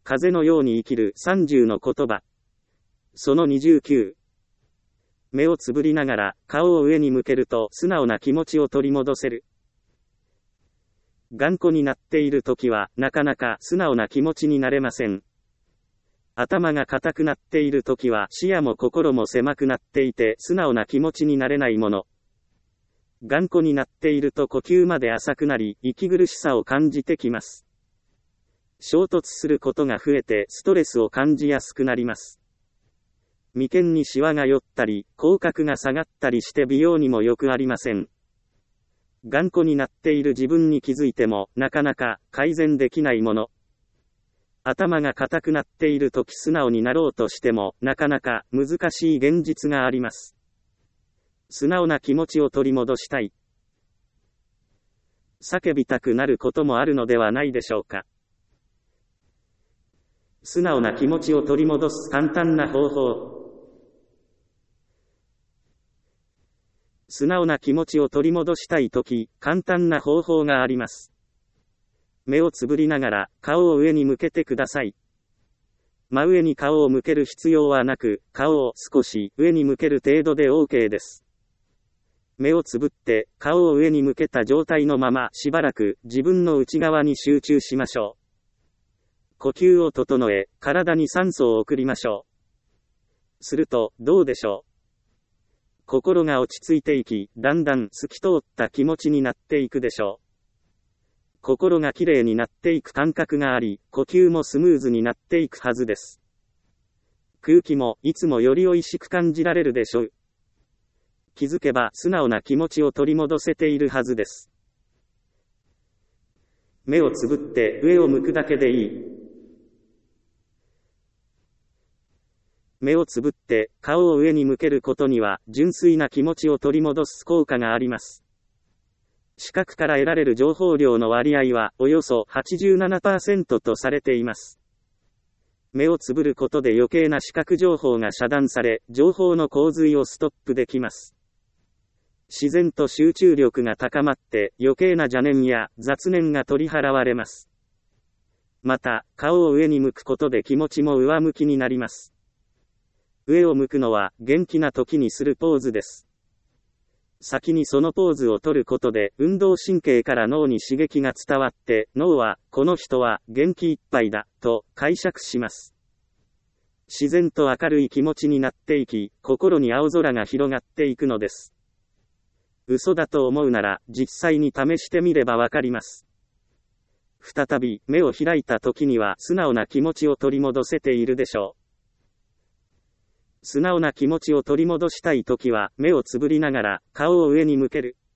風のように生きる30の言葉。その29。目をつぶりながら顔を上に向けると素直な気持ちを取り戻せる。頑固になっているときはなかなか素直な気持ちになれません。頭が固くなっているときは視野も心も狭くなっていて素直な気持ちになれないもの。頑固になっていると呼吸まで浅くなり息苦しさを感じてきます。衝突することが増えてストレスを感じやすくなります。眉間にシワが寄ったり、口角が下がったりして美容にもよくありません。頑固になっている自分に気づいても、なかなか改善できないもの。頭が固くなっているとき素直になろうとしても、なかなか難しい現実があります。素直な気持ちを取り戻したい。叫びたくなることもあるのではないでしょうか。素直な気持ちを取り戻す簡単な方法。素直な気持ちを取り戻したいとき、簡単な方法があります。目をつぶりながら、顔を上に向けてください。真上に顔を向ける必要はなく、顔を少し上に向ける程度で OK です。目をつぶって、顔を上に向けた状態のまましばらく自分の内側に集中しましょう。呼吸を整え、体に酸素を送りましょう。すると、どうでしょう。心が落ち着いていき、だんだん透き通った気持ちになっていくでしょう。心がきれいになっていく感覚があり、呼吸もスムーズになっていくはずです。空気もいつもより美味しく感じられるでしょう。気づけば素直な気持ちを取り戻せているはずです。目をつぶって上を向くだけでいい。目をつぶって顔を上に向けることには純粋な気持ちを取り戻す効果があります。視覚から得られる情報量の割合はおよそ 87% とされています。目をつぶることで余計な視覚情報が遮断され、情報の洪水をストップできます。自然と集中力が高まって余計な邪念や雑念が取り払われます。また、顔を上に向くことで気持ちも上向きになります。上を向くのは元気な時にするポーズです。先にそのポーズを取ることで運動神経から脳に刺激が伝わって脳はこの人は元気いっぱいだと解釈します。自然と明るい気持ちになっていき、心に青空が広がっていくのです。嘘だと思うなら実際に試してみればわかります。再び目を開いた時には素直な気持ちを取り戻せているでしょう。素直な気持ちを取り戻したいときは、目をつぶりながら、顔を上に向ける。